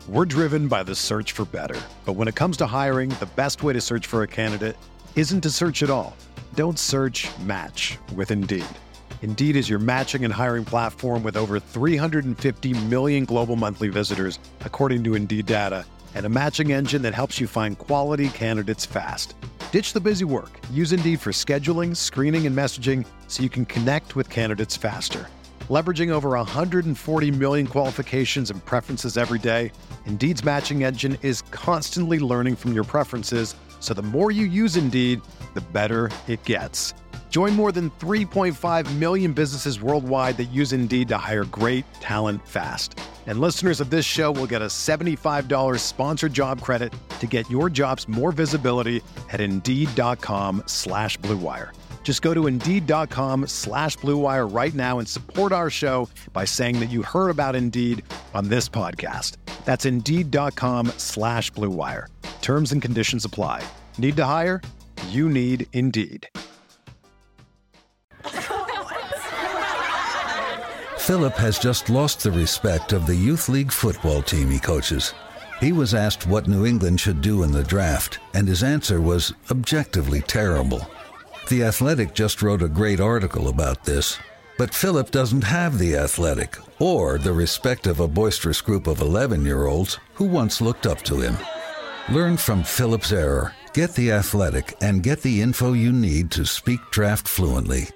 We're driven by the search for better. But when it comes to hiring, the best way to search for a candidate isn't to search at all. Don't search, match with Indeed. Indeed is your matching and hiring platform with over 350 million global monthly visitors, according to Indeed data, and a matching engine that helps you find quality candidates fast. Ditch the busy work. Use Indeed for scheduling, screening, and messaging so you can connect with candidates faster. Leveraging over 140 million qualifications and preferences every day, Indeed's matching engine is constantly learning from your preferences, so the more you use Indeed, the better it gets. Join more than 3.5 million businesses worldwide that use Indeed to hire great talent fast. And listeners of this show will get a $75 sponsored job credit to get your jobs more visibility at Indeed.com/Blue Wire. Just go to Indeed.com/Blue Wire right now and support our show by saying that you heard about Indeed on this podcast. That's Indeed.com/Blue Wire. Terms and conditions apply. Need to hire? You need Indeed. Philip has just lost the respect of the youth league football team he coaches. He was asked what New England should do in the draft, and his answer was objectively terrible. The Athletic just wrote a great article about this, but Philip doesn't have the Athletic or the respect of a boisterous group of 11-year-olds who once looked up to him. Learn from Philip's error, get the Athletic, and get the info you need to speak draft fluently.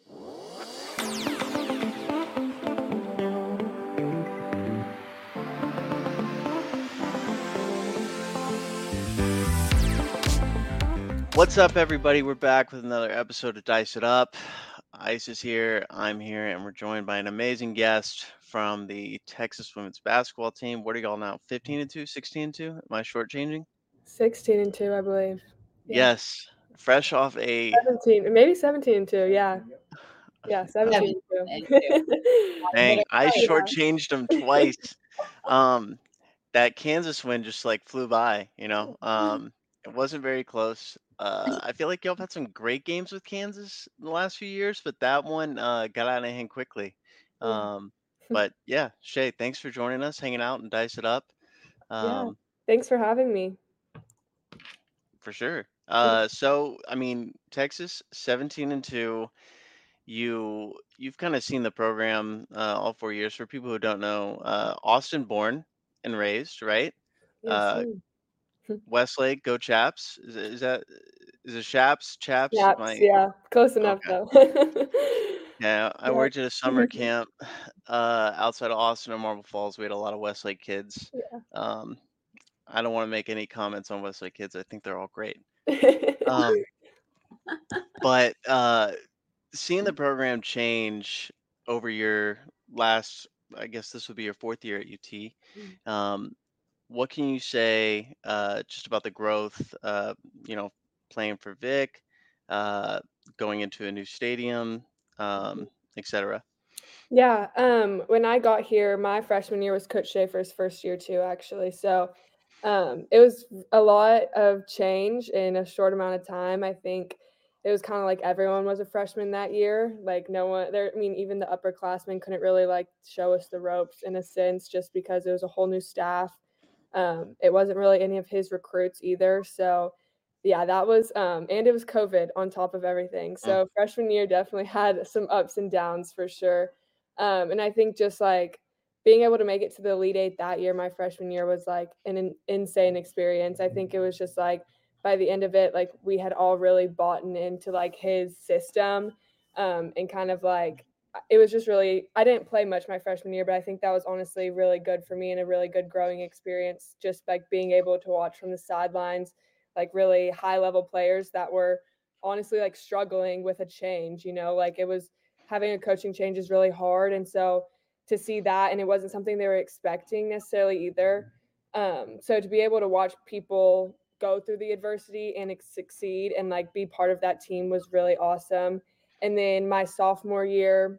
What's up, everybody? We're back with another episode of Dice It Up. Ice is here, I'm here, and we're joined by an amazing guest from the Texas women's basketball team. What are y'all now, 15-2, 16-2? Am I shortchanging? 16-2, I believe. Yeah. Yes, fresh off a 17, maybe 17-2. Yeah, 17-2. Dang, I shortchanged them twice. That Kansas win just like flew by, you know. It wasn't very close. I feel like y'all have had some great games with Kansas in the last few years, but that one got out of hand quickly. But yeah, Shay, thanks for joining us, hanging out and Dice It Up. Yeah, thanks for having me. For sure. So I mean, Texas 17-2. You've kind of seen the program all 4 years. For people who don't know, Austin born and raised, right? Yes, Westlake, go Chaps. Is it Chaps? Chaps? yeah, close enough though. Yeah, I worked at a summer camp outside of Austin or Marble Falls. We had a lot of Westlake kids. Yeah. I don't want to make any comments on Westlake kids. I think they're all great. But seeing the program change over your last, I guess this would be your fourth year at UT. What can you say just about the growth, playing for Vic, going into a new stadium, etc.? Yeah, when I got here, my freshman year was Coach Schaefer's first year too, actually. So it was a lot of change in a short amount of time. I think it was kind of like everyone was a freshman that year. Like no one there, I mean, even the upperclassmen couldn't really like show us the ropes in a sense, just because it was a whole new staff. It wasn't really any of his recruits either. So yeah, that was, and it was COVID on top of everything. So freshman year definitely had some ups and downs for sure. And I think just like being able to make it to the Elite Eight that year, my freshman year, was like an insane experience. I think it was just like by the end of it, like we had all really bought into like his system, and kind of like it was just really, I didn't play much my freshman year, but I think that was honestly really good for me and a really good growing experience, just like being able to watch from the sidelines, like really high level players that were honestly like struggling with a change, like it was, having a coaching change is really hard. And so to see that, and it wasn't something they were expecting necessarily either. So to be able to watch people go through the adversity and succeed and like be part of that team was really awesome. And then my sophomore year,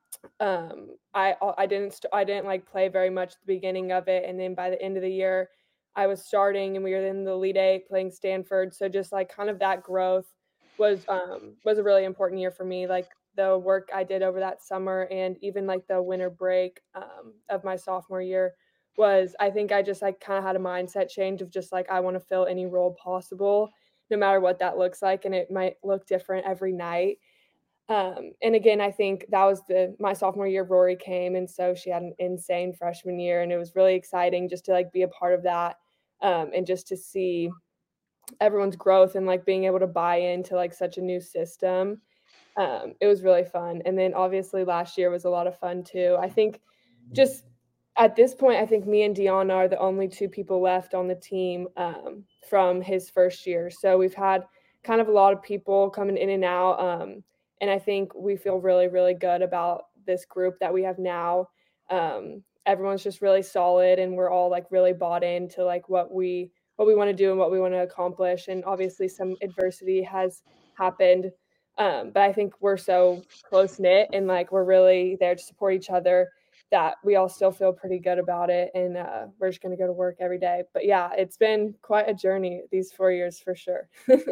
I didn't like play very much at the beginning of it, and then by the end of the year I was starting and we were in the Elite Eight playing Stanford. So just like kind of that growth was a really important year for me. Like the work I did over that summer and even like the winter break of my sophomore year was I think I just like kind of had a mindset change of just like I want to fill any role possible, no matter what that looks like, and it might look different every night. And again, I think that was my sophomore year. Rory came, and so she had an insane freshman year, and it was really exciting just to like be a part of that, and just to see everyone's growth and like being able to buy into like such a new system. It was really fun. And then obviously last year was a lot of fun too. I think just at this point, I think me and Deanna are the only two people left on the team from his first year. So we've had kind of a lot of people coming in and out. And I think we feel really, really good about this group that we have now. Everyone's just really solid, and we're all like really bought into like what we want to do and what we want to accomplish. And obviously some adversity has happened. But I think we're so close knit and like we're really there to support each other that we all still feel pretty good about it. And we're just going to go to work every day. But yeah, it's been quite a journey these 4 years for sure.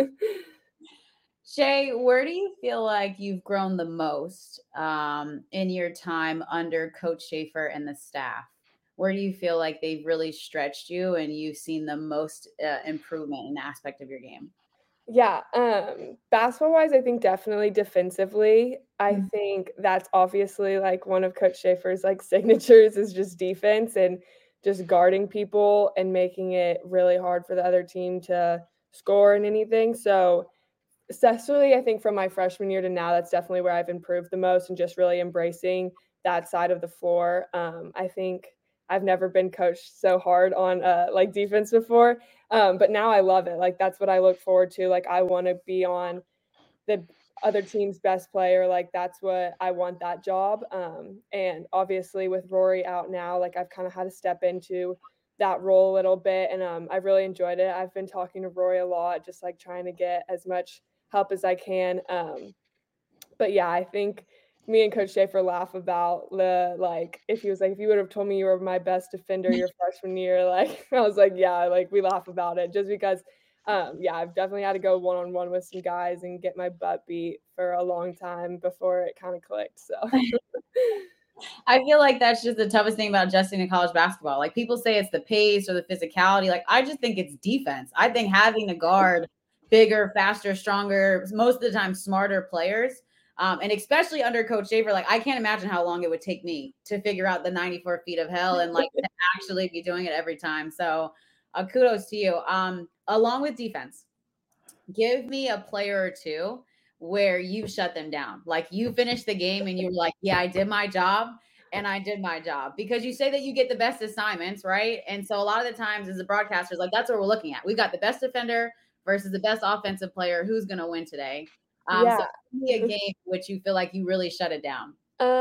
Shay, where do you feel like you've grown the most in your time under Coach Schaefer and the staff? Where do you feel like they've really stretched you and you've seen the most improvement in the aspect of your game? Yeah, basketball wise, I think definitely defensively. I think that's obviously like one of Coach Schaefer's like signatures is just defense and just guarding people and making it really hard for the other team to score and anything. So especially I think from my freshman year to now, that's definitely where I've improved the most and just really embracing that side of the floor. I think I've never been coached so hard on like defense before, but now I love it. Like that's what I look forward to. Like I want to be on the other team's best player. Like that's what I want that job. And obviously with Rory out now, like I've kind of had to step into that role a little bit, and I've really enjoyed it. I've been talking to Rory a lot, just like trying to get as much help as I can. But yeah, I think me and Coach Schaefer laugh about the like if he was like, if you would have told me you were my best defender your freshman year, like I was like, yeah, like we laugh about it just because yeah, I've definitely had to go one-on-one with some guys and get my butt beat for a long time before it kind of clicked. So I feel like that's just the toughest thing about adjusting to college basketball. Like people say it's the pace or the physicality. Like I just think it's defense. I think having to guard bigger, faster, stronger, most of the time smarter players. And especially under Coach Schaefer, like I can't imagine how long it would take me to figure out the 94 feet of hell and like to actually be doing it every time. So kudos to you. Along with defense, give me a player or two where you shut them down. Like you finished the game and you were like, yeah, I did my job and I did my job, because you say that you get the best assignments, right? And so a lot of the times as a broadcasters, like that's what we're looking at. We've got the best defender versus the best offensive player. Who's going to win today? yeah. So give me a game which you feel like you really shut it down.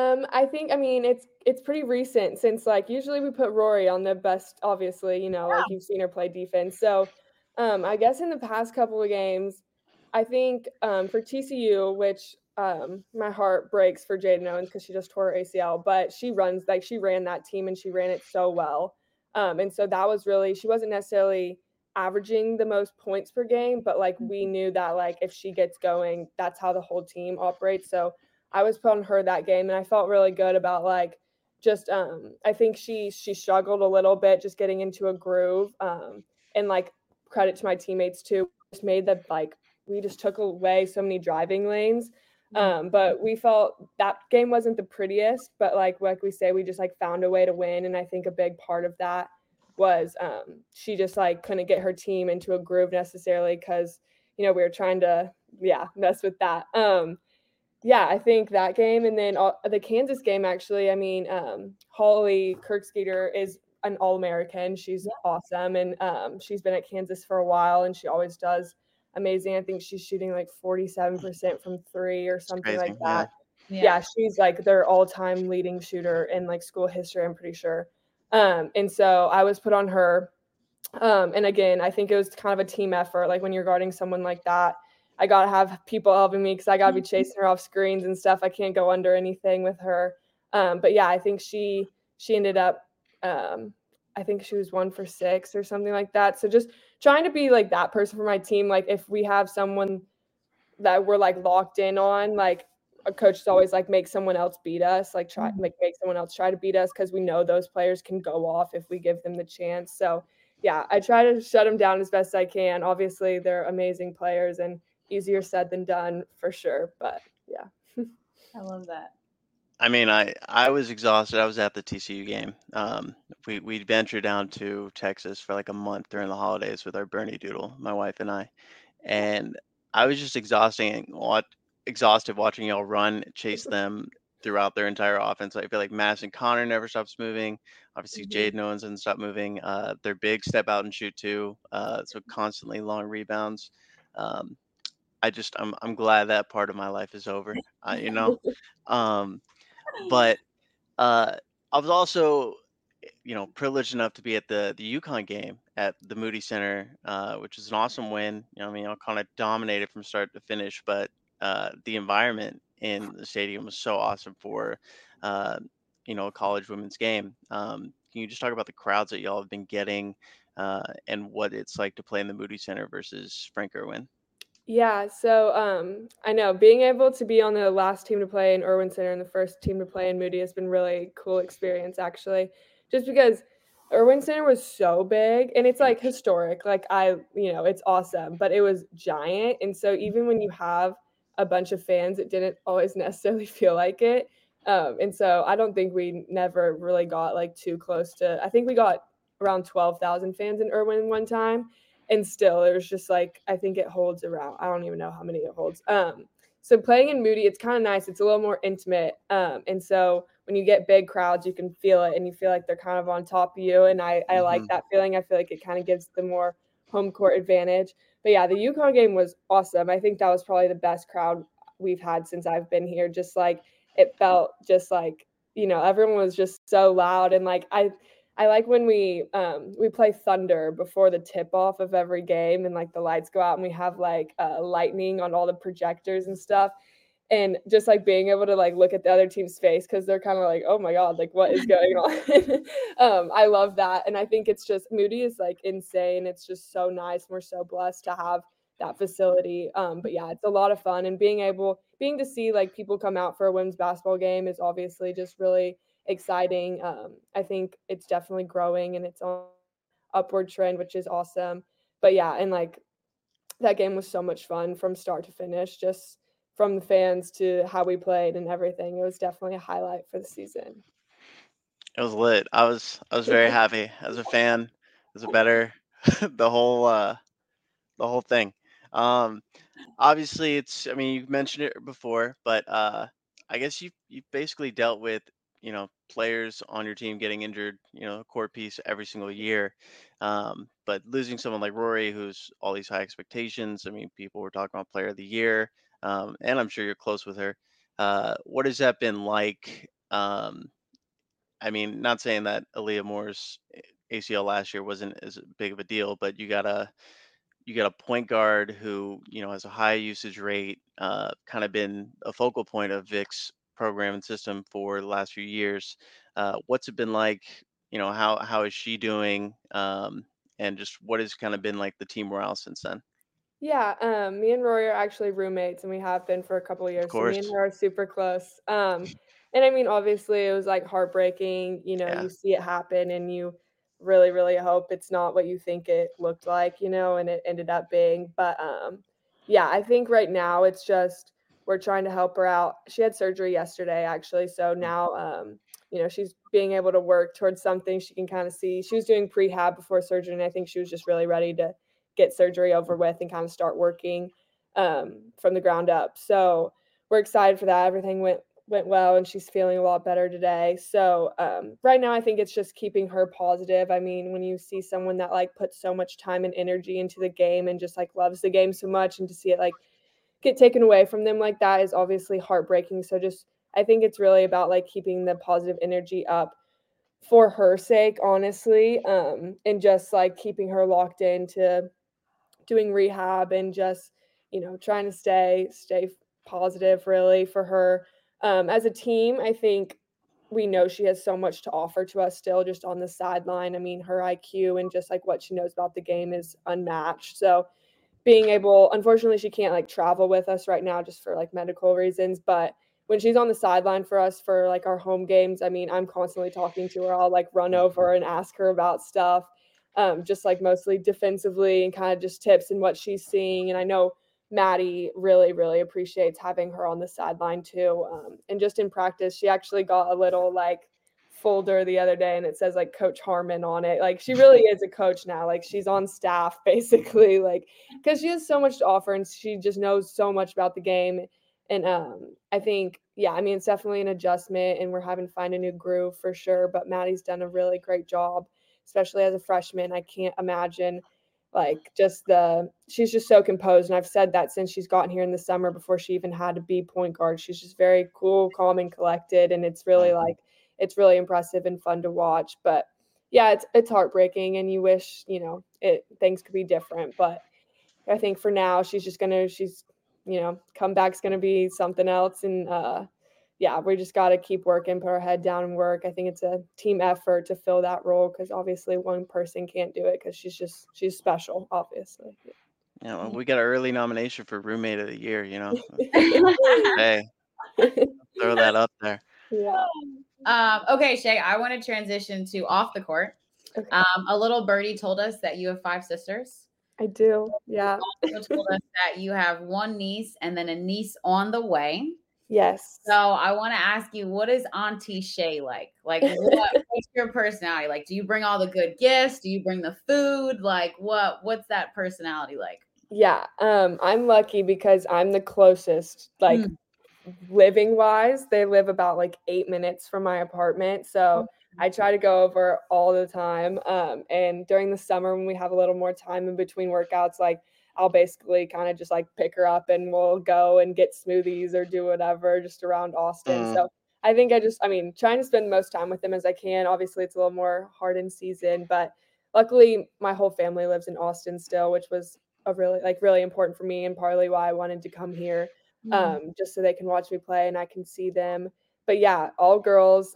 I think, I mean, it's pretty recent since like usually we put Rory on the best, obviously, you know, like you've seen her play defense. So I guess in the past couple of games, I think for TCU, which my heart breaks for Jaden Owens because she just tore her ACL, but she ran that team and she ran it so well. And so that was really, she wasn't necessarily averaging the most points per game, but like we knew that like if she gets going, that's how the whole team operates. So I was put on her that game and I felt really good about like just I think she struggled a little bit just getting into a groove. And like credit to my teammates too, just made that like we just took away so many driving lanes. But we felt that game wasn't the prettiest, but like we say, we just like found a way to win. And I think a big part of that was she just like couldn't get her team into a groove necessarily because, you know, we were trying to, mess with that. Yeah, I think that game. And then the Kansas game, actually, I mean, Holly Kirkskeeter is an All-American. She's awesome. And she's been at Kansas for a while and she always does amazing. I think she's shooting like 47% from three or something like that. Yeah, she's like their all-time leading shooter in like school history, I'm pretty sure. And so I was put on her. And again, I think it was kind of a team effort. Like when you're guarding someone like that, I got to have people helping me because I got to be chasing her off screens and stuff. I can't go under anything with her. But yeah, I think she ended up, I think she was 1 for 6 or something like that. So just trying to be like that person for my team. Like if we have someone that we're like locked in on, like a coach is always like, make someone else beat us, like make someone else try to beat us, because we know those players can go off if we give them the chance. So yeah, I try to shut them down as best I can. Obviously, they're amazing players and easier said than done for sure. But yeah. I love that. I mean, I was exhausted. I was at the TCU game. We ventured down to Texas for like a month during the holidays with our Bernie Doodle, my wife and I, and I was just exhausted watching y'all run, chase them throughout their entire offense. I feel like Madison Connor never stops moving. Obviously, Jaden Owens doesn't stop moving. They're big, step out and shoot too. So constantly long rebounds. Um, I'm glad that part of my life is over. You know. But I was also, privileged enough to be at the UConn game at the Moody Center, which is an awesome win. I mean, I kind of dominated from start to finish, but the environment in the stadium was so awesome for, uh, a college women's game. Can you just talk about the crowds that y'all have been getting, and what it's like to play in the Moody Center versus Frank Irwin? Yeah, so I know being able to be on the last team to play in Irwin Center and the first team to play in Moody has been really cool experience, actually. Just because Irwin Center was so big and it's like historic. Like it's awesome, but it was giant. And so even when you have a bunch of fans, it didn't always necessarily feel like it. And so I don't think we never really got like too close to. I think we got around 12,000 fans in Irwin one time. And still, it was just like, I think it holds around, I don't even know how many it holds. So playing in Moody, it's kind of nice. It's a little more intimate. And so when you get big crowds, you can feel it and you feel like they're kind of on top of you. And I like that feeling. I feel like it kind of gives the more home court advantage. But yeah, the UConn game was awesome. I think that was probably the best crowd we've had since I've been here. Just like, it felt just like, everyone was just so loud. And like, I like when we play Thunder before the tip off of every game and like the lights go out and we have like lightning on all the projectors and stuff, and just like being able to like look at the other team's face because they're kind of like, oh my god, like what is going on. I love that, and I think it's just Moody is like insane. It's just so nice. We're so blessed to have that facility. But yeah, it's a lot of fun, and being to see like people come out for a women's basketball game is obviously just really exciting. I think it's definitely growing and it's on upward trend, which is awesome. But yeah, and like that game was so much fun from start to finish, just from the fans to how we played and everything. It was definitely a highlight for the season. It was lit. I was very happy as a fan, as a better, the whole thing. Obviously I mean, you've mentioned it before, but I guess you've basically dealt with, players on your team getting injured, a court piece every single year. But losing someone like Rory, who's all these high expectations, I mean, people were talking about player of the year, and I'm sure you're close with her. What has that been like? I mean, not saying that Aaliyah Moore's ACL last year wasn't as big of a deal, but you got a point guard who has a high usage rate, kind of been a focal point of Vic's program and system for the last few years. What's it been like? How is she doing? And just what has kind of been like the team morale since then? Yeah, me and Rory are actually roommates, and we have been for a couple of Of years. So me and course. her are super close. And I mean, obviously, it was like heartbreaking. Yeah. You see it happen, and you really, really hope it's not what you think it looked like. And it ended up being. But yeah, I think right now it's just we're trying to help her out. She had surgery yesterday, actually. So now, she's being able to work towards something she can kind of see. She was doing prehab before surgery, and I think she was just really ready to get surgery over with and kind of start working from the ground up. So we're excited for that. Everything went well, and she's feeling a lot better today. So right now, I think it's just keeping her positive. I mean, when you see someone that like puts so much time and energy into the game and just like loves the game so much, and to see it like get taken away from them like that is obviously heartbreaking. So just I think it's really about like keeping the positive energy up for her sake, honestly, and just like keeping her locked into doing rehab and just trying to stay positive really for her. As a team, I think we know she has so much to offer to us still just on the sideline. I mean, her IQ and just like what she knows about the game is unmatched. So being able, unfortunately she can't like travel with us right now just for like medical reasons, but when she's on the sideline for us for like our home games, I mean, I'm constantly talking to her. I'll like run over and ask her about stuff, just like mostly defensively and kind of just tips and what she's seeing. And I know Maddie really, really appreciates having her on the sideline too. And just in practice, she actually got a little like folder the other day and it says like Coach Harmon on it. Like she really is a coach now. Like she's on staff basically, like because she has so much to offer and she just knows so much about the game. And I think, yeah, I mean, it's definitely an adjustment and we're having to find a new groove for sure. But Maddie's done a really great job, especially as a freshman. I can't imagine like she's just so composed. And I've said that since she's gotten here in the summer before she even had to be point guard. She's just very cool, calm, and collected. And it's really it's really impressive and fun to watch. But yeah, it's heartbreaking and you wish, things could be different. But I think for now she's comeback's going to be something else. And we just got to keep working, put our head down and work. I think it's a team effort to fill that role because obviously one person can't do it because she's special, obviously. Yeah, well, we got an early nomination for roommate of the year, Hey, throw that up there. Yeah. Okay, Shay, I want to transition to off the court. Okay. A little birdie told us that you have 5 sisters. I do. Yeah. You also told us that you have one niece and then a niece on the way. Yes. So I want to ask you, what is Auntie Shay like? Like, what's your personality? Like, do you bring all the good gifts? Do you bring the food? Like, what's that personality like? Yeah. I'm lucky because I'm the closest, like, living wise. They live about like 8 minutes from my apartment. So I try to go over all the time. And during the summer when we have a little more time in between workouts, like I'll basically kind of just like pick her up and we'll go and get smoothies or do whatever just around Austin. So I think trying to spend the most time with them as I can. Obviously it's a little more hard in season, but luckily my whole family lives in Austin still, which was really important for me and partly why I wanted to come here. Just so they can watch me play and I can see them. But yeah, all girls,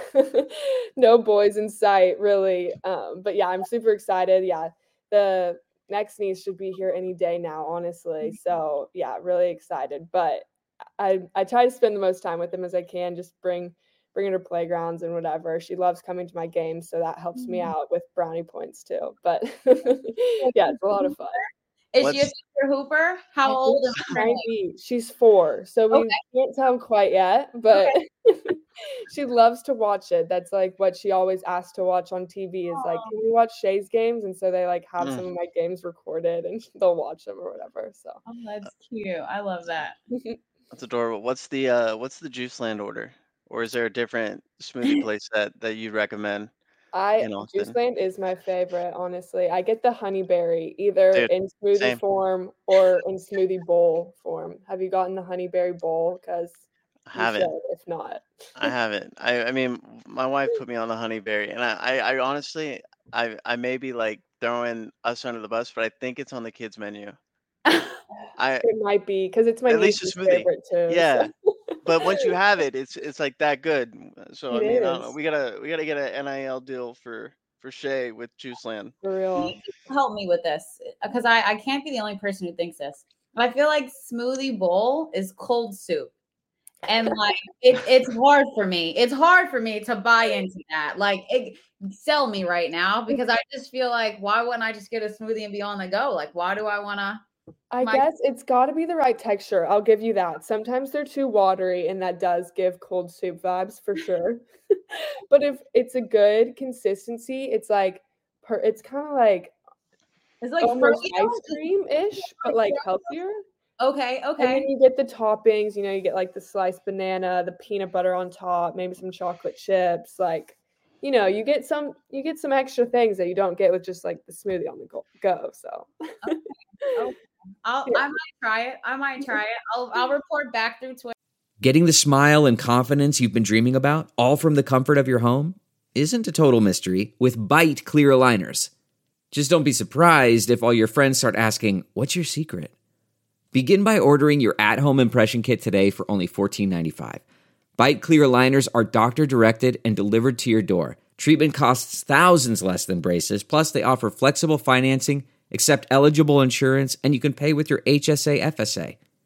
no boys in sight really. But yeah, I'm super excited. Yeah, the next niece should be here any day now, honestly. So yeah, really excited. But I try to spend the most time with them as I can, just bring her to playgrounds and whatever. She loves coming to my games, so that helps me out with brownie points too. But yeah, it's a lot of fun. Is she a super hooper? How old is she? She's 4, so we can't tell quite yet, but she loves to watch it. That's like what she always asks to watch on TV is like, can we watch Shay's games? And so they like have some of my games recorded and they'll watch them or whatever. So that's cute. I love that. That's adorable. What's the Juiceland order? Or is there a different smoothie place that you recommend? Juiceland is my favorite, honestly. I get the honeyberry either in smoothie form or in smoothie bowl form. Have you gotten the honeyberry bowl? Because I haven't. If not, I haven't. I mean, my wife put me on the honeyberry, and I honestly, I may be like throwing us under the bus, but I think it's on the kids menu. It might be because it's my niece's favorite too. Yeah. So. But once you have it, it's like that good. So I don't know. We gotta get an NIL deal for Shay with Juiceland. For real. Help me with this because I can't be the only person who thinks this. But I feel like smoothie bowl is cold soup, and like it's hard for me. It's hard for me to buy into that. Like, sell me right now because I just feel like why wouldn't I just get a smoothie and be on the go? Like, why do I want to? I guess it's got to be the right texture. I'll give you that. Sometimes they're too watery, and that does give cold soup vibes for sure. But if it's a good consistency, it's like it's kind of like almost ice cream-ish, but like healthier. Okay. And then you get the toppings. You get like the sliced banana, the peanut butter on top, maybe some chocolate chips. Like, you get some extra things that you don't get with just like the smoothie on the go. So. Okay. I might try it. I'll report back through Twitter. Getting the smile and confidence you've been dreaming about, all from the comfort of your home, isn't a total mystery with Byte clear aligners. Just don't be surprised if all your friends start asking, "What's your secret?" Begin by ordering your at-home impression kit today for only $14.95. Byte clear aligners are doctor-directed and delivered to your door. Treatment costs thousands less than braces, plus they offer flexible financing, accept eligible insurance, and you can pay with your HSA FSA.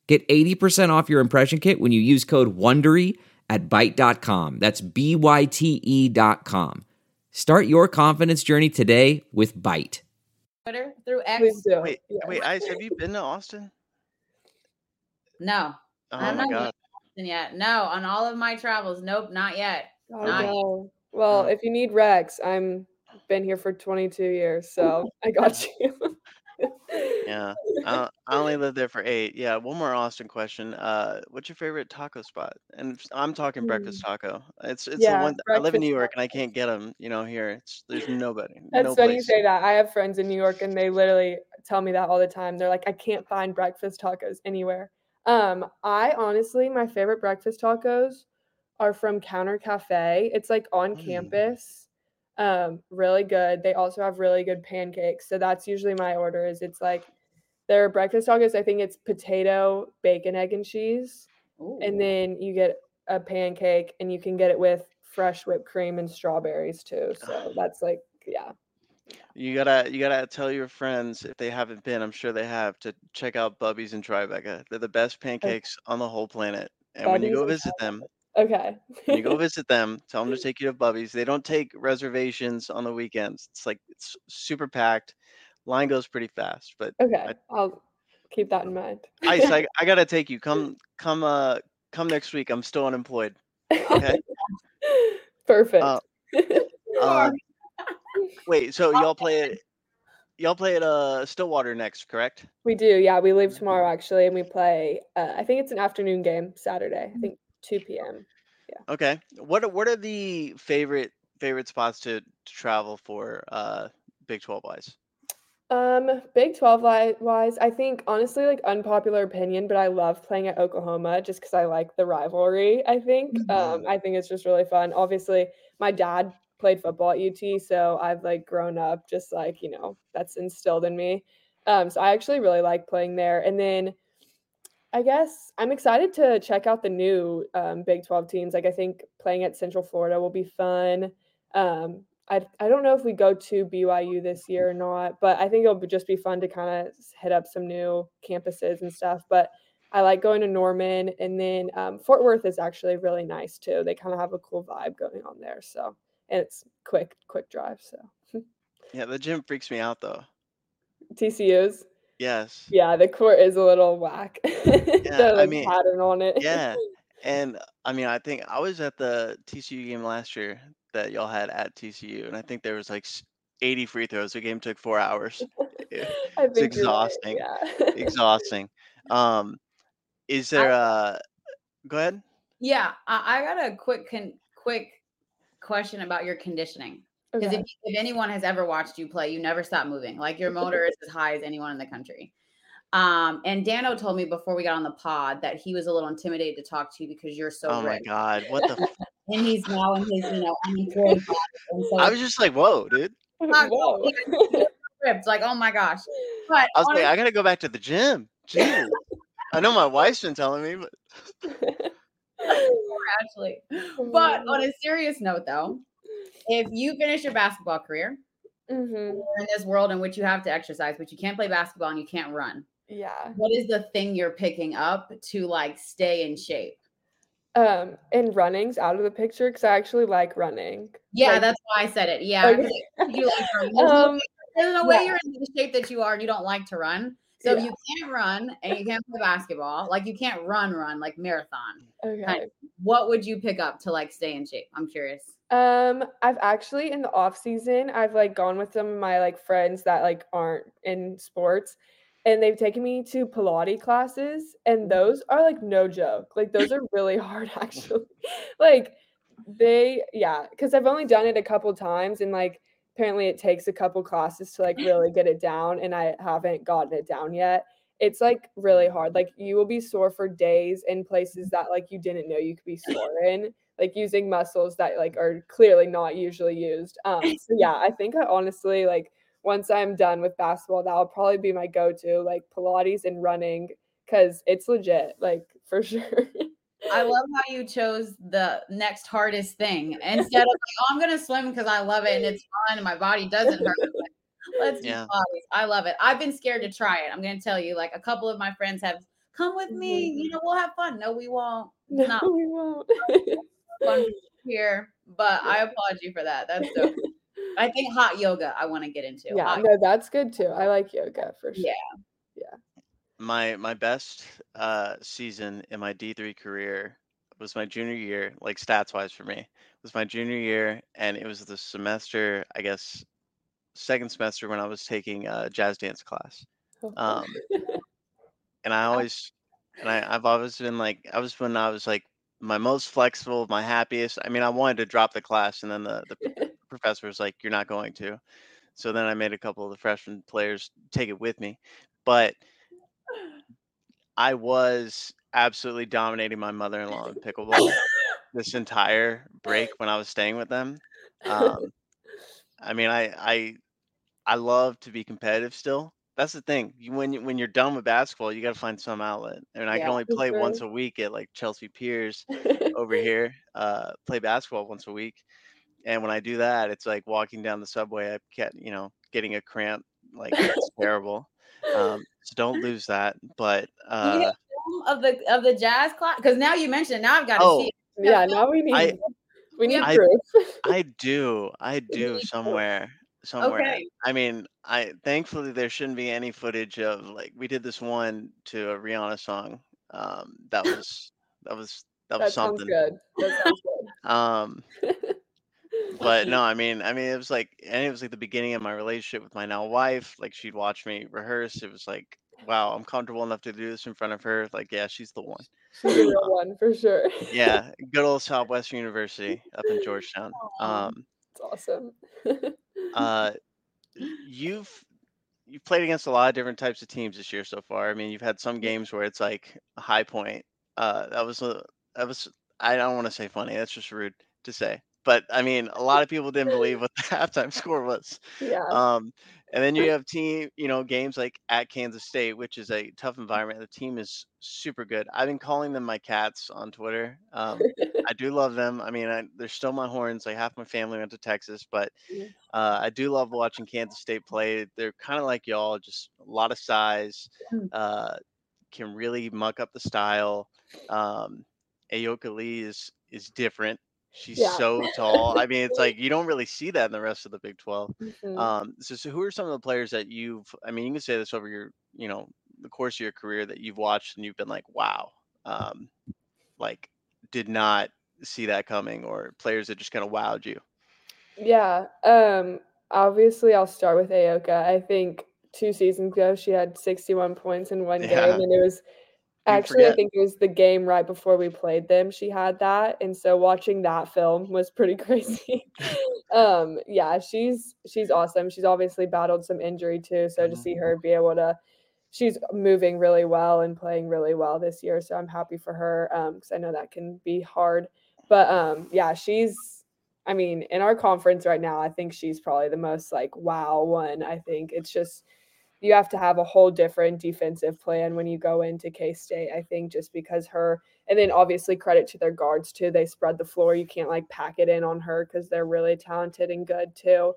Get 80% off your impression kit when you use code WONDERY at Byte.com. That's BYTE.com. Start your confidence journey today with Byte. Twitter through X? Please do. Wait, Yeah. wait, Ice, have you been to Austin? No. Oh I'm my not God. yet. No, on all of my travels. Nope, not yet. Oh, Not no. Well, if you need Rex, I'm been here for 22 years, so I got you. Yeah. I only lived there for 8. Yeah. One more Austin question. What's your favorite taco spot? And I'm talking breakfast taco. It's the Yeah, one I live in New breakfast York and I can't get them. Here. There's nobody, That's no funny you place. say that. I have friends in New York and they literally tell me that all the time. They're like, I can't find breakfast tacos anywhere. I honestly, my favorite breakfast tacos are from Counter Cafe. It's like on campus. Really good. They also have really good pancakes. So that's usually my order is it's like their breakfast tacos. I think it's potato, bacon, egg, and cheese. Ooh. And then you get a pancake and you can get it with fresh whipped cream and strawberries too. So that's like, yeah. You gotta tell your friends if they haven't been, I'm sure they have, to check out Bubby's in Tribeca. They're the best pancakes on the whole planet. And when you Bubby's go in visit them, Okay. when you go visit them, tell them to take you to Bubby's. They don't take reservations on the weekends. It's super packed. Line goes pretty fast, but Okay. I'll keep that in mind. Ice, I gotta take you. Come next week. I'm still unemployed. Okay. Perfect. Wait. So y'all play at Stillwater next, correct? We do. Yeah, we leave tomorrow actually, and we play. I think it's an afternoon game Saturday. I think 2 p.m. Okay. What are the favorite spots to travel for Big 12 wise? Big 12 wise, I think honestly, like unpopular opinion, but I love playing at Oklahoma just because I like the rivalry. I think. I think it's just really fun. Obviously, my dad played football at UT, so I've like grown up just like that's instilled in me. So I actually really like playing there, and then I guess I'm excited to check out the new Big 12 teams. Like I think playing at Central Florida will be fun. I don't know if we go to BYU this year or not, but I think it'll just be fun to kind of hit up some new campuses and stuff. But I like going to Norman, and then Fort Worth is actually really nice too. They kind of have a cool vibe going on there. So and it's quick drive. So Yeah, the gym freaks me out though. TCU's. Yes. Yeah, the court is a little whack. Yeah, The pattern on it. yeah. And I think I was at the TCU game last year that y'all had at TCU, and I think there was like 80 free throws. The game took 4 hours. It's I think you're right. exhausting. Yeah. Exhausting. Is there go ahead? Yeah, I got a quick question about your conditioning. Because Okay. if anyone has ever watched you play, you never stop moving. Like your motor is as high as anyone in the country. And Dano told me before we got on the pod that he was a little intimidated to talk to you because you're so Oh my ripped. God, what the? And he's now in his, unemployed body. And so I was just like, whoa, dude. Whoa. ripped. Like, oh my gosh. But I was like, I gotta go back to the gym. Jesus. I know my wife's been telling me, but actually. But on a serious note, though, if you finish your basketball career, Mm-hmm. you're in this world in which you have to exercise, but you can't play basketball and you can't run. Yeah. What is the thing you're picking up to like stay in shape? And running's out of the picture because I actually like running. Yeah, Like, that's why I said it. Yeah, Okay. you like to run. There's no way you're in the shape that you are and you don't like to run. So if you can't run and you can't play basketball, like you can't run like marathon. Okay. What would you pick up to like stay in shape? I'm curious. I've actually in the off season, I've like gone with some of my like friends that like aren't in sports, and they've taken me to Pilates classes, and those are like no joke. Like those are really hard actually. Like because I've only done it a couple times, and like apparently it takes a couple classes to like really get it down, and I haven't gotten it down yet. It's like really hard. Like you will be sore for days in places that like you didn't know you could be sore in, like using muscles that like are clearly not usually used. So yeah, I think I honestly like once I'm done with basketball, that'll probably be my go-to, like Pilates and running, because it's legit, like for sure. I love how you chose the next hardest thing instead of like, oh, I'm gonna swim because I love it and it's fun and my body doesn't hurt. Let's do Pilates. I love it. I've been scared to try it. I'm gonna tell you, like a couple of my friends have come with me. You know, we'll have fun. No, we won't. No, Not we won't. fun here, but I applaud you for that. That's dope. I think hot yoga I want to get into. Yeah, Hot no, that's good too. I like yoga for sure. Yeah. My best season in my D3 career was my junior year, like stats wise for me, was my junior year, and it was the semester, I guess, second semester when I was taking a jazz dance class. Um, and I've always been like, when I was like my most flexible, my happiest. I mean, I wanted to drop the class, and then the professor was like, "You're not going to." So then I made a couple of the freshman players take it with me, but I was absolutely dominating my mother-in-law in pickleball this entire break when I was staying with them. I mean, I love to be competitive still. That's the thing. When you're done with basketball, you got to find some outlet. And I can only for play sure. once a week at like Chelsea Piers over here. Play basketball once a week, and when I do that, it's like walking down the subway. I get getting a cramp. Like it's terrible. So don't lose that. But Do you have film of the jazz class? Because now you mentioned it, now I've got to see it. Yeah, now we need I- proof. I do somewhere. Okay. I mean, thankfully there shouldn't be any footage of like we did this one to a Rihanna song. That was That sounds something. good. That sounds good. But no, I mean, it was like, the beginning of my relationship with my now wife. Like she'd watch me rehearse. It was like, wow, I'm comfortable enough to do this in front of her. Like, yeah, she's the one. She's a real one for sure. Yeah, good old Southwestern University up in Georgetown. It's awesome. You've played against a lot of different types of teams this year so far. I mean, you've had some games where it's like a high point. That was I don't want to say funny. That's just rude to say. But I mean, a lot of people didn't believe what the halftime score was. Yeah. And then you have games like at Kansas State, which is a tough environment. The team is super good. I've been calling them my cats on Twitter. I do love them. I mean, they're still my horns. Like half my family went to Texas, but I do love watching Kansas State play. They're kind of like y'all, just a lot of size, can really muck up the style. Ayoka Lee is different. She's so tall. I mean, it's like you don't really see that in the rest of the Big 12. So who are some of the players that you can say this over your, the course of your career that you've watched and you've been like, wow, like did not see that coming, or players that just kind of wowed you? Yeah. Obviously I'll start with Ayoka. I think 2 seasons ago she had 61 points in one game, and it was actually, I think it was the game right before we played them. She had that. And so watching that film was pretty crazy. Yeah, she's awesome. She's obviously battled some injury too. So to see her be able to, she's moving really well and playing really well this year. So I'm happy for her. Cause I know that can be hard, but yeah, in our conference right now, I think she's probably the most like wow one. I think it's just, you have to have a whole different defensive plan when you go into K-State, I think, just because and then obviously credit to their guards too. They spread the floor. You can't like pack it in on her because they're really talented and good too.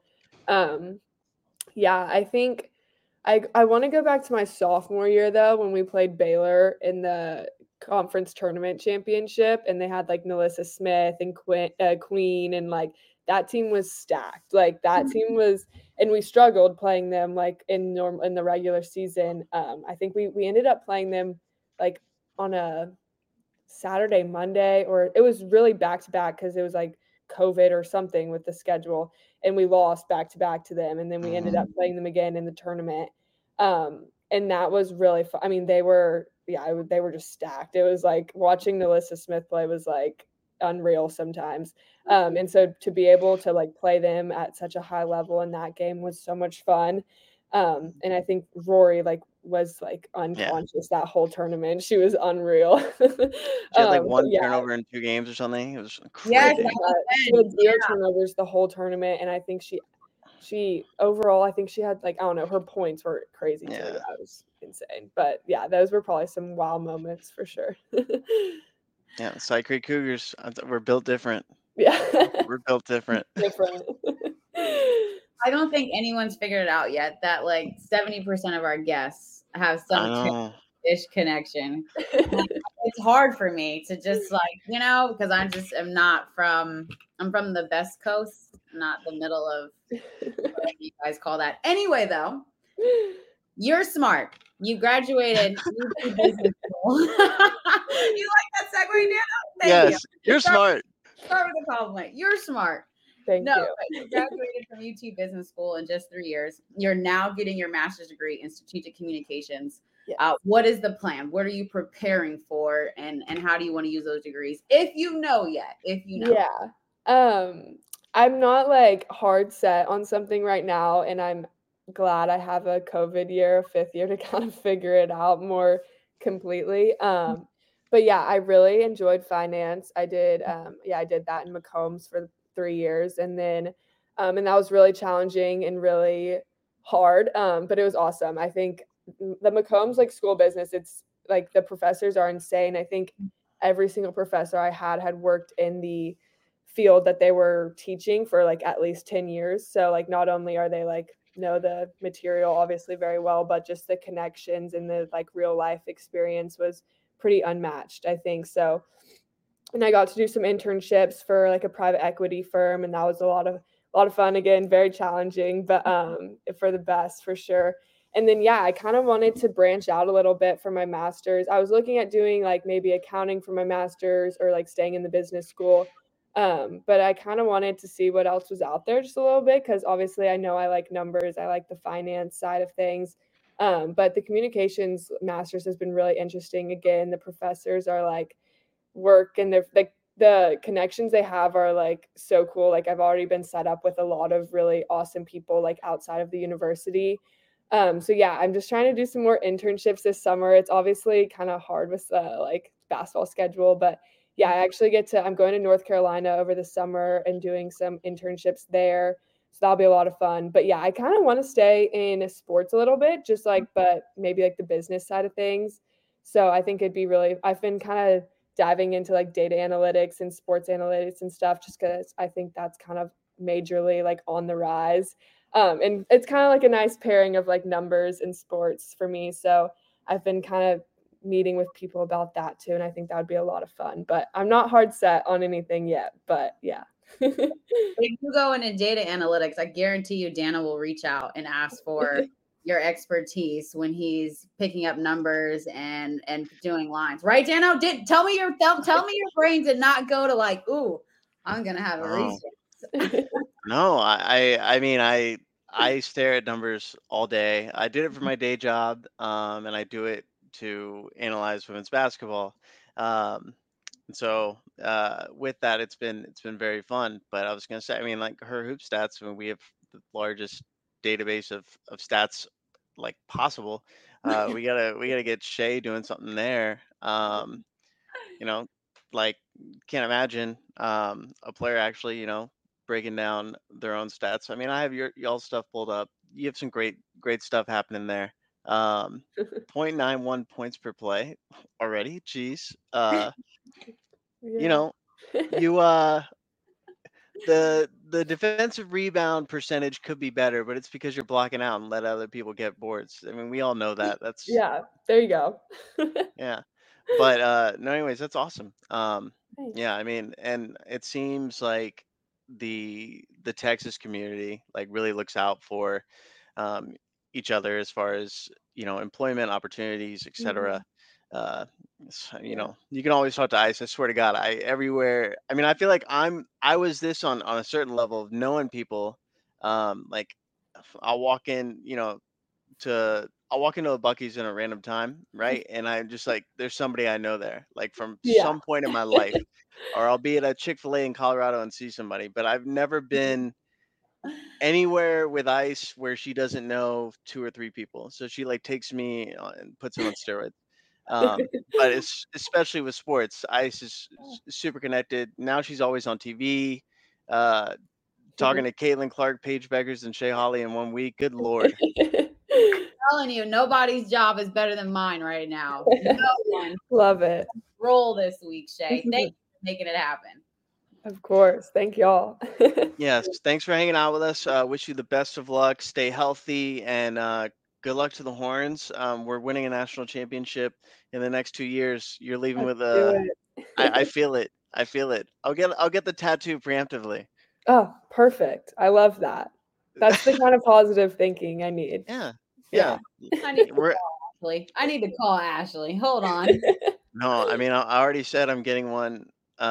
Yeah, I think I want to go back to my sophomore year though, when we played Baylor in the conference tournament championship, and they had like Nalissa Smith and Queen, and like that team was stacked. Like that team was, and we struggled playing them like in the regular season. I think we ended up playing them like on a Saturday, Monday, or it was really back to back because it was like COVID or something with the schedule, and we lost back to back to them, and then we ended up playing them again in the tournament. And that was really fun. I mean, they were just stacked. It was like watching Nalissa Smith play was like unreal sometimes. And so to be able to like play them at such a high level in that game was so much fun. And I think Rory like was like unconscious that whole tournament. She was unreal. She had like one turnover in 2 games or something. It was crazy. Yeah, she had 0 turnovers the whole tournament, and I think she overall, I think she had like, I don't know, her points were crazy too. That was insane. But yeah, those were probably some wow moments for sure. Yeah, the Side Creek Cougars, we're built different. Yeah. We're built different. I don't think anyone's figured it out yet that like 70% of our guests have some ish connection. It's hard for me to just like, because I'm from the best coast, not the middle of whatever you guys call that. Anyway, though, you're smart. You graduated UT Business School. You like that segue, Daniel? Yes, you're smart. Start with a compliment. You're smart. Thank you. But you graduated from UT Business School in just 3 years. You're now getting your master's degree in strategic communications. Yes. What is the plan? What are you preparing for? And how do you want to use those degrees? If you know yet. Yeah. I'm not like hard set on something right now. And I'm glad I have a COVID year, a 5th year to kind of figure it out more completely. But yeah, I really enjoyed finance. I did that in Macombs for 3 years. And then, and that was really challenging and really hard. But it was awesome. I think the Macombs like school business, it's like the professors are insane. I think every single professor I had worked in the field that they were teaching for like at least 10 years. So like not only are they like know the material obviously very well, but just the connections and the like real life experience was pretty unmatched, I think. So, and I got to do some internships for like a private equity firm, and that was a lot of fun. Again, very challenging, but for the best for sure. And then I kind of wanted to branch out a little bit for my master's. I was looking at doing like maybe accounting for my master's or like staying in the business school. But I kind of wanted to see what else was out there just a little bit, because obviously I know I like numbers, I like the finance side of things. But the communications master's has been really interesting. Again, the professors are like work, and they're like the connections they have are like so cool. Like I've already been set up with a lot of really awesome people like outside of the university. So I'm just trying to do some more internships this summer. It's obviously kind of hard with the like basketball schedule, but I actually I'm going to North Carolina over the summer and doing some internships there. So that'll be a lot of fun. But I kind of want to stay in sports a little bit, just like, but maybe like the business side of things. So I think I've been kind of diving into like data analytics and sports analytics and stuff, just because I think that's kind of majorly like on the rise. And it's kind of like a nice pairing of like numbers and sports for me. So I've been kind of meeting with people about that too, and I think that would be a lot of fun. But I'm not hard set on anything yet, but If you go into data analytics, I guarantee you Dana will reach out and ask for your expertise when he's picking up numbers and doing lines, right, Dana? Tell me your brain did not go to like, ooh, I'm gonna have a research. No, I mean I stare at numbers all day. I did it for my day job, and I do it to analyze women's basketball. And so with that, it's been very fun. But I was gonna say, I mean, like her hoop stats, I mean, we have the largest database of stats like possible. We gotta get Shay doing something there. Like can't imagine a player actually, breaking down their own stats. I mean, I have y'all stuff pulled up. You have some great stuff happening there. 0.91 points per play already. Jeez. The defensive rebound percentage could be better, but it's because you're blocking out and let other people get boards. I mean, we all know that. That's there you go. Yeah. But no, anyways, that's awesome. I mean, and it seems like the Texas community like really looks out for each other as far as employment opportunities, etc. You can always talk to ICE. I swear to God, everywhere. I mean, I feel like I was this on a certain level of knowing people. Like I'll walk into a Buc-ee's in a random time, right? And I'm just like, there's somebody I know there, like from some point in my life, or I'll be at a Chick-fil-A in Colorado and see somebody. But I've never been anywhere with ICE where she doesn't know 2 or 3 people. So she like takes me and puts me on steroids. But it's especially with sports, ICE is super connected. Now she's always on TV, talking to Caitlin Clark, Paige Beckers, and Shay Holly in 1 week. Good Lord. I'm telling you, nobody's job is better than mine right now. No one. Love it. Roll this week, Shay. Thank you for making it happen. Of course. Thank y'all. Yes. Thanks for hanging out with us. Wish you the best of luck. Stay healthy and good luck to the Horns. We're winning a national championship in the next 2 years. You're leaving Let's with do a. it. I feel it. I feel it. I'll get the tattoo preemptively. Oh, perfect. I love that. That's the kind of positive thinking I need. Yeah. Yeah. I need to We're call Ashley. I need to call Ashley. Hold on. no. I mean, I already said I'm getting one.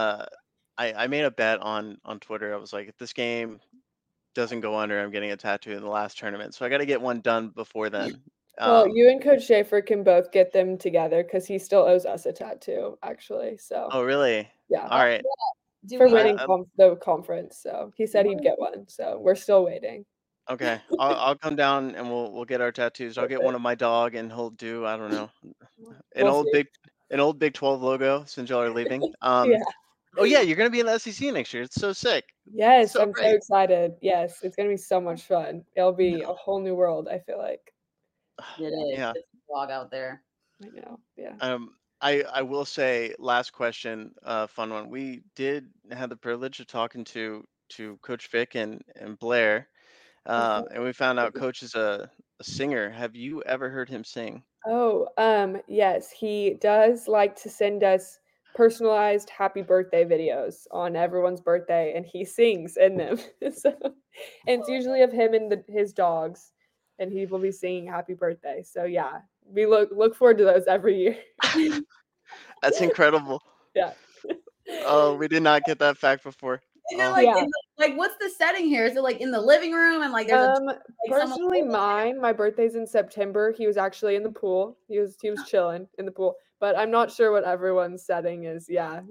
I made a bet on Twitter. I was like, if this game doesn't go under, I'm getting a tattoo in the last tournament. So I got to get one done before then. Well, you and Coach Schaefer can both get them together because he still owes us a tattoo, actually. So Oh, really? yeah, All right. Do for we- winning the conference. So he said he'd get one. So we're still waiting. Okay. I'll come down and we'll get our tattoos. I'll get one of my dog and he'll do, I don't know, an We'll old see. Big 12 logo since y'all are leaving. Yeah. Oh yeah, you're gonna be in the SEC next year. It's so sick. Yes, So I'm so great. excited. Yes, it's gonna be so much fun. It'll be a whole new world, I feel like. It is. Yeah. It's a vlog out there. I know. Yeah. I will say, last question, fun one. We did have the privilege of talking to Coach Vic and Blair, and we found out Coach is a singer. Have you ever heard him sing? Oh, yes, he does like to send us personalized happy birthday videos on everyone's birthday, and he sings in them. So, and it's usually of him and his dogs, and he will be singing happy birthday. So yeah, we look forward to those every year. That's incredible. Yeah. Oh, we did not get that fact before. Is it Oh. like, Yeah. like what's the setting here? Is it like in the living room and like there's a someone Personally, over my birthday's in September. He was actually in the pool. He was chilling in the pool, but I'm not sure what everyone's setting is. Yeah.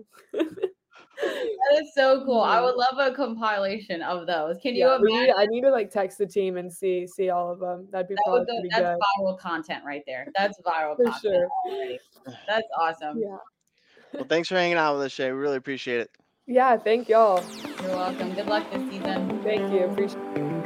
That is so cool. I Mhm. would love a compilation of those. Can you Yeah, imagine? I need to like text the team and see all of them. That'd be That probably would go, pretty that's good. viral content right there. That's viral For content sure. already. That's awesome. Yeah. Well, thanks for hanging out with us, Shay. We really appreciate it. Yeah, thank y'all. You're welcome. Good luck this season. Thank you. Appreciate it.